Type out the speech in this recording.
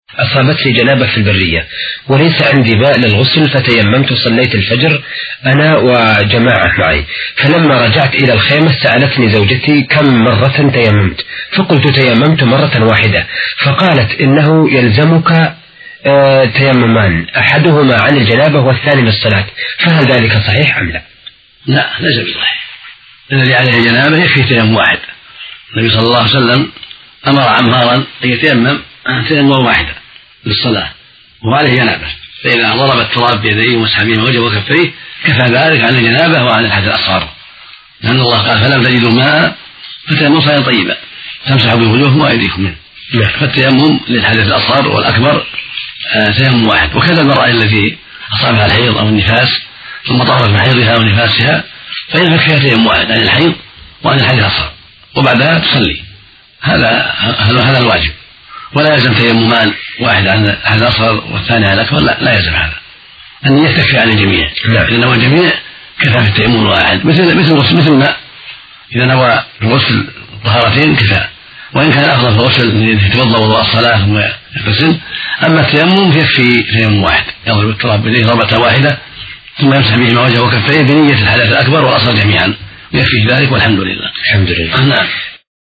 أصابتني جنابة في البرية وليس عندي ماء للغسل، فتيممت صليت الفجر أنا وجماعة معي، فلما رجعت إلى الخيمة سألتني زوجتي كم مرة تيممت، فقلت تيممت مرة واحدة، فقالت إنه يلزمك تيممان، أحدهما عن الجنابة والثاني للصلاة، فهل ذلك صحيح أم لا؟ لا، ليس بصحيح. الذي عليه جنابة يكفي تيمم واحد. النبي صلى الله عليه وسلم أمر عمارا أن يتيمم تيمم واحدة للصلاة وعليه جنابة، فإذا ضرب التراب بيديه ومسح بهما وجهه وكفيه كفى ذلك عن الجنابة وعن الحدث الأصغر، لأن الله قال فلم تجدوا ماء فتيمموا صعيدا طيبا تمسحوا بوجوهكم وأيديكم منه. فالتيمم للحدث الأصغر والأكبر تيمم واحد. وكذا المرأة التي أصابها الحيض أو النفاس ثم طهرت من حيضها أو نفاسها فإن فيها تيمم واحد عن الحيض وعن الحدث الأصغر وبعدها تصلي، هذا الواجب، ولا يلزم تيممان واحد عن الحدث الأصغر والثاني عن الأكبر، لا يلزم هذا، النية تكفي عن الجميع، إذا نوى الجميع كفى في التيمم الواحد، مثل الماء إذا نوى الغسل طهارتين كفى، وإن كان أفضل في الغسل أن يتوضأ وضوء الصلاة ثم يغتسل، أما التيمم يكفي تيمم واحد، يضرب التراب بيديه ضربة واحدة ثم يمسح بهما وجهه وكفيه بنية الحدث الأكبر والأصغر جميعا، ويكفي ذلك والحمد لله. الحمد لله. نعم.